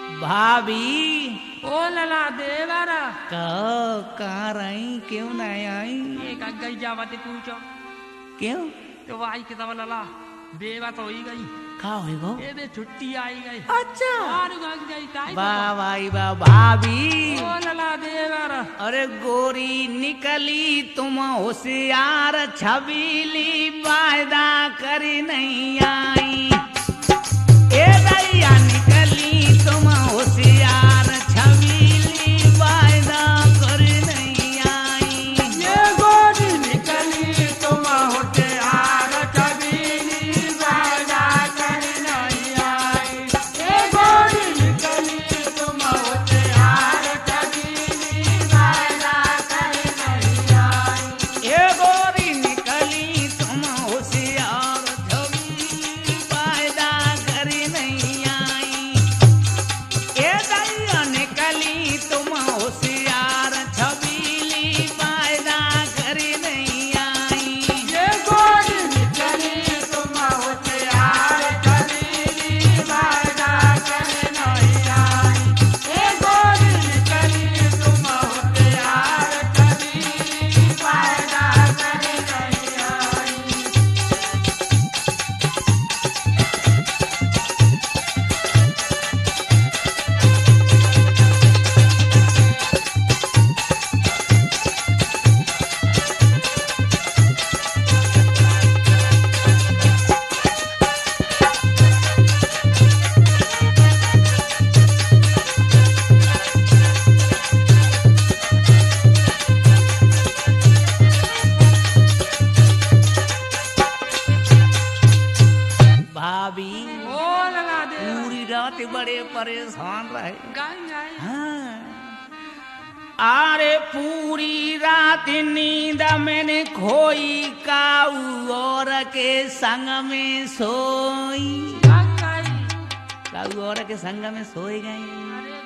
भाभी ओ लला देवरा कहाँ रही, क्यों नहीं आई? एक गई जावती पूछो क्यों? तो आई के तब लला देवा तो ही गई कहाँ हुई गो? ए बे छुट्टी आई गई। अच्छा और गई काई वाह भाई वाह भाभी। ओ लला देवरा अरे गोरी निकली तुम होशियार, छबीली वायदा करी नहीं आई। ए दैया निकली तुम होशियार, छबीली वायदा करी नहीं आई। ये गोरी निकली तुम होशियार, छबीली वायदा करी नहीं आई। ये गोरी निकली तुम होशियार, छबीली वायदा करी नहीं आई। ए गोरी निकली तुम होशियार, छबीली वायदा करी नहीं आई। ए दैया निकली तुम होशियार, छबीली वायदा करी नहीं आई। ये गोरी निकली तुम होशियार, छबीली वायदा करी नहीं आई। ये गोरी निकली तुम होशियार, छबीली वायदा करी नहीं आई। भाभी ओ लला दे पूरी रात बड़े परेशान रहे। गाई आई हाँ। अरे पूरी रात नींद मैंने खोई, काऊ और के संग में सोई। गाई काऊ और के संग में सोई गई अरे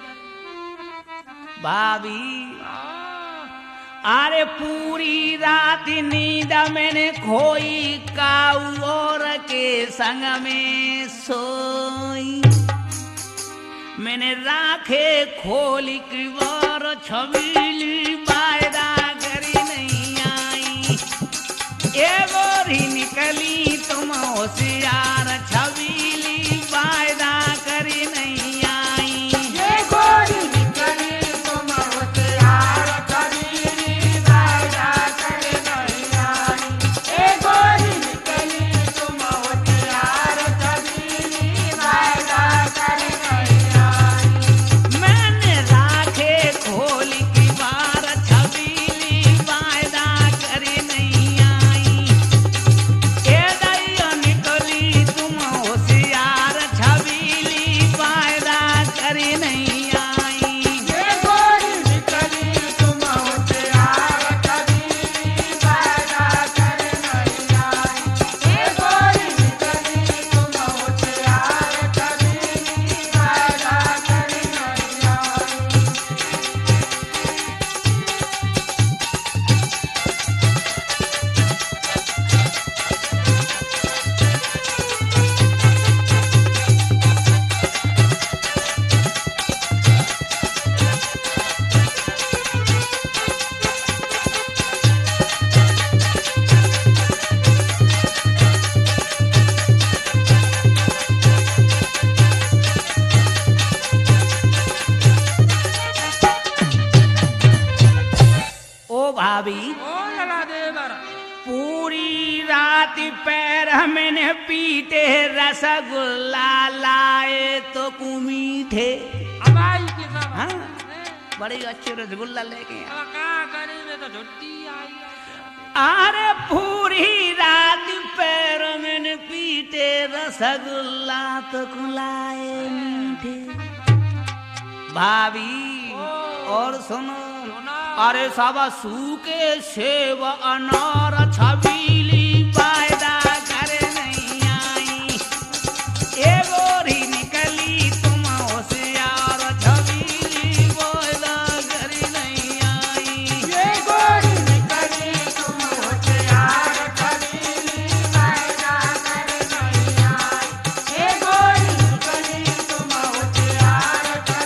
भाभी। आ अरे पूरी रात नींद मैंने खोई, काऊ और के संग में सोई। मैंने राखे खोली किवार, छबीली वायदा करी नहीं आई। ए गोरी निकली तुम होशियार, छबीली वायदा करी नहीं आई। ये गोरी निकली तुम होशियार, छबीली वायदा करी नहीं आई। ये गोरी निकली तुम होशियार, छबीली वायदा करी नहीं आई। मैंने राखे खोली किवार, छबीली वायदा करी नहीं आई। ए दैया निकली तुम होशियार, छबीली वायदा करी नहीं आई। ये गोरी निकली तुम होशियार, छबीली वायदा करी नहीं आई। ये गोरी निकली तुम होशियार, छबीली वायदा करी नहीं आई। ओ भाभी ओ लला देवर पूरी रात पैर मैंने पीटे, रसगुल्ला लाए तो कुमीठे। अब आई के सब हाँ बड़े अच्छे रसगुल्ला लेके आए। अब का करी में तो छुट्टी आई अरे पूरी रात पैर मैंने पीटे, रसगुल्ला तो कुलाए मीठे। भाभी और सुनो, अरे सब सूखे सेब अनार, छबीली वायदा करे नहीं आई। ए गोरी निकली तुम होशियार, छबीली वायदा करे नहीं आई। ये गोरी निकली तुम होशियार, छबीली वायदा करी नहीं आई। ये गोरी निकली तुम होशियार,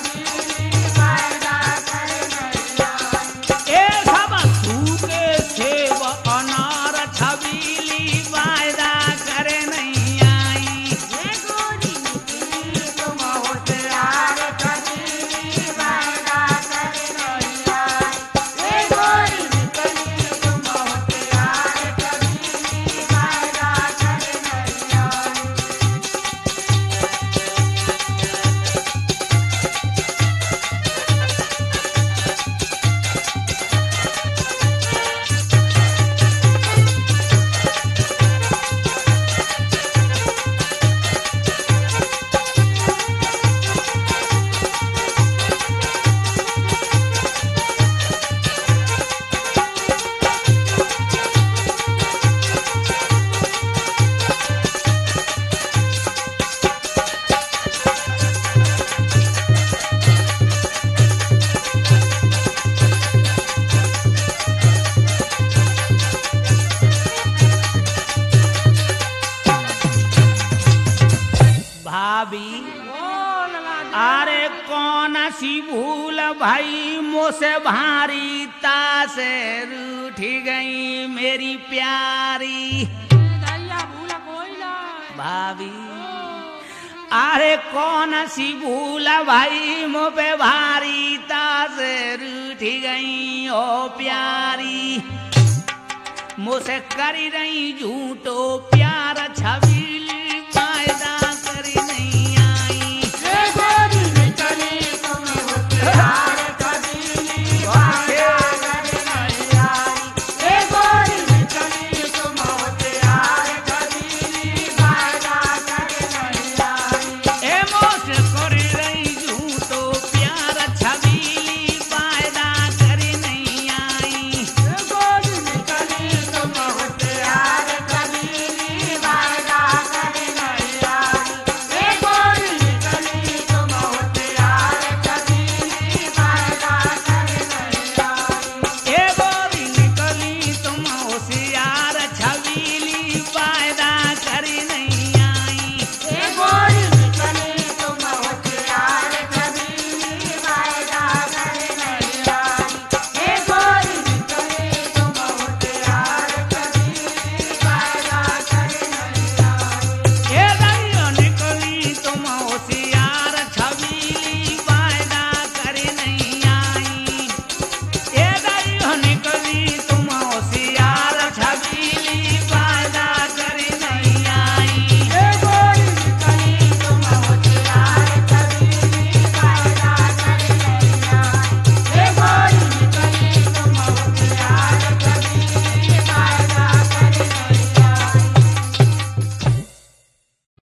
भाभी बोल ला दे अरे कौन सी भूल भाई मुझसे भारी तासे रूठी गई मेरी प्यारी दैया भूल कोई ना भाभी अरे कौन सी भूल भाई मुँह पे भारी तासे रूठी गई ओ प्यारी मुझसे करी रही झूठो प्यार छबीली